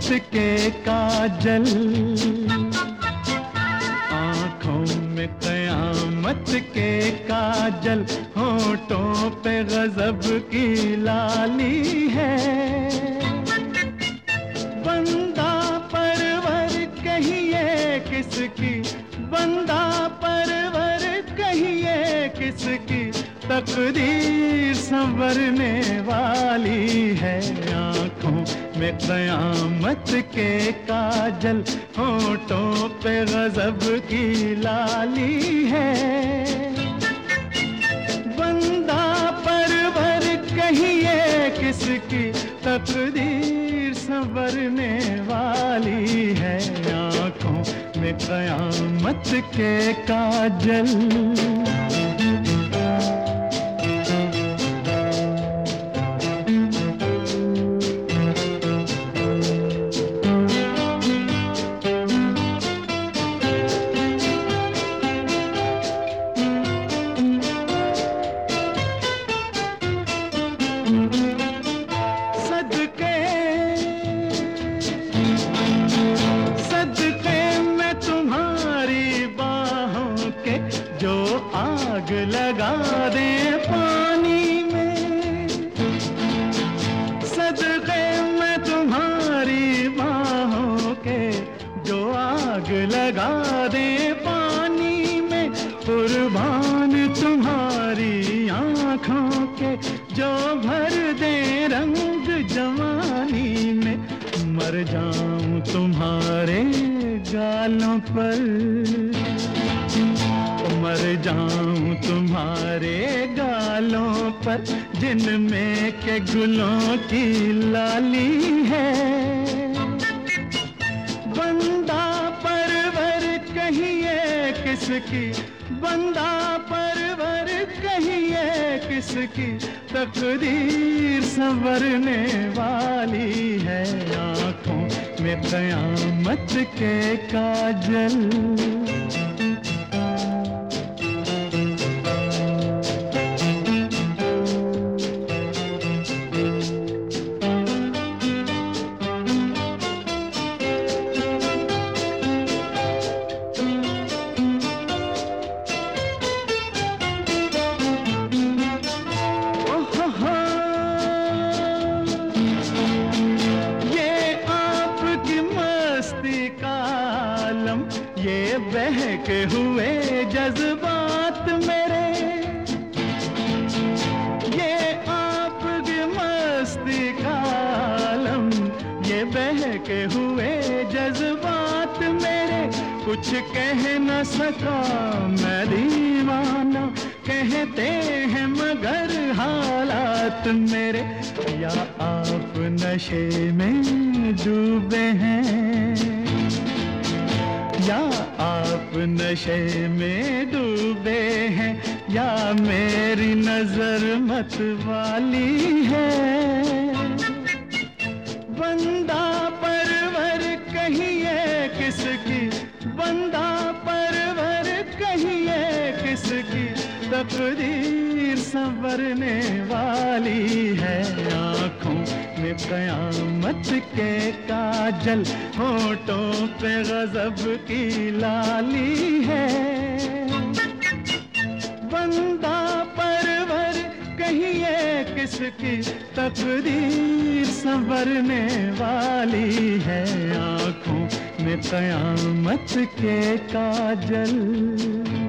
के काजल, आँखों में क़यामत के काजल, होठों पे गज़ब की लाली है। बंदा परवर कहिए किसकी, बंदा परवर कहिए किसकी, तकदीर संवरने वाली है। आँखों में क़यामत के काजल, होठों पे गज़ब की लाली है। बंदा परवर कहिए किसकी, तकदीर संवरने वाली है। आँखों में क़यामत के काजल। सदके मैं तुम्हारी बाहों के, जो आग लगा दे पानी में। सदके मैं तुम्हारी बाहों के, जो आग लगा दे पानी में। कुर्बान तुम्हारी आँखों के, जो भर दे रंग जवानी में। मर जाऊं तुम्हारे गालों पर, मर जाऊं तुम्हारे गालों पर, जिनमें के गुलों की लाली है। बंदा परवर कहिए किसकी, बंदा परवर कहिए किसकी, तकदीर संवरने वाली है। आँखों में क़यामत के काजल। ये बहके हुए जज्बात मेरे, ये आपकी मस्ती का आलम, ये बहके हुए जज्बात मेरे। कुछ कह न सका मैं दीवाना, कहते हैं मगर हालात मेरे। या आप नशे में डूबे हैं, या आप नशे में डूबे हैं, या मेरी नजर मत वाली है। बंदा परवर कहिए किसकी, बंदा परवर कहिए किसकी, तकदीर संवरने वाली है। आँखों में क़यामत के काजल, होठों पे गज़ब की लाली है। बंदा परवर कहिए किसकी, तकदीर संवरने वाली है। आँखों में क़यामत के काजल।